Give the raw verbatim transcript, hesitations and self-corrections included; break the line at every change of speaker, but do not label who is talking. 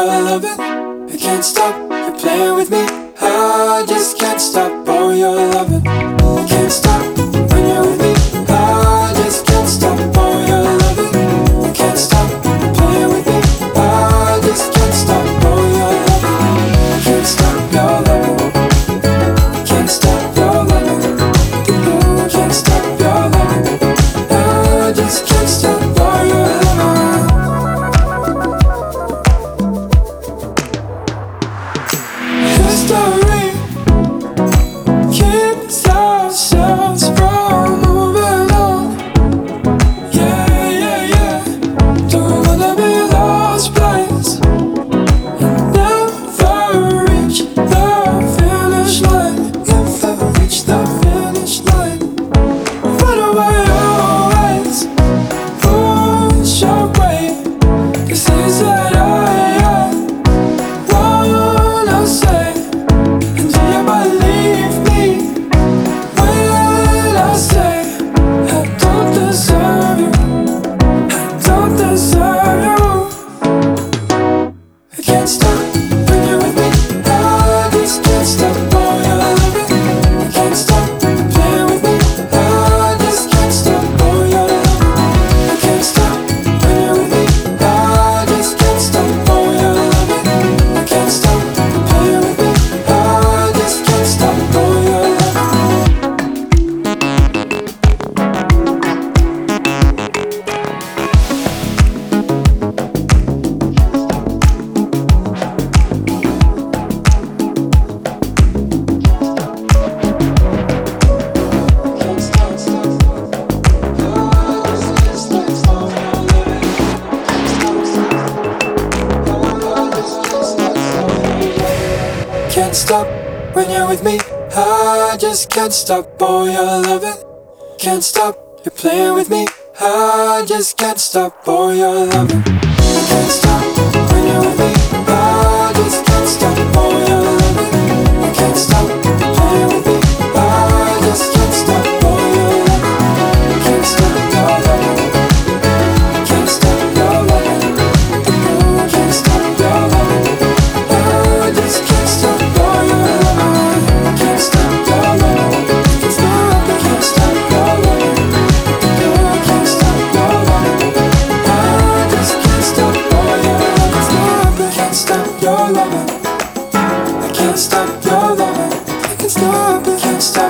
loving. I can't stop, you're playing with me. I just can't stop, oh, your loving. I can't stop when you're with me. I just can't stop, oh, your loving. I can't stop, you're playing with me. I just can't stop, oh, your loving. I can't stop your loving. I can't stop your loving. I can't stop your loving. I just can't stop, oh, your loving. History keeps ourselves from moving on. Yeah, yeah, yeah. Don't wanna be lost place and never reach the finish line. Never reach the finish line. Run away always, push away the things that I, I wanna say. And do you believe me when I say I don't deserve you? I don't deserve you. I can't stop when you're with me. I just can't stop, oh, your loving. I can't stop playing with me. I just can't stop, oh, your loving. I can't stop when you're with me. I just can't stop, oh, your loving. I can't stop playing with me. I just can't stop, oh, your loving. Can't stop when you're with me. I just can't stop, oh, your loving. Can't stop, you're playing with me. I just can't stop, oh, your loving. I can't stop when you're with me. I just can't stop, oh, your loving. I can't stop, you're playing with me. I just can't stop, oh, your loving. I can't stop your loving. I can't stop your loving. I can't stop your loving. I just can't stop, oh, your loving. I can't stop your loving. I can't stop, I can't stop your loving. I can't stop your loving. I just can't stop, oh, your loving. I can't stop your loving. I can't stop your loving. I can't stop, I can't stop.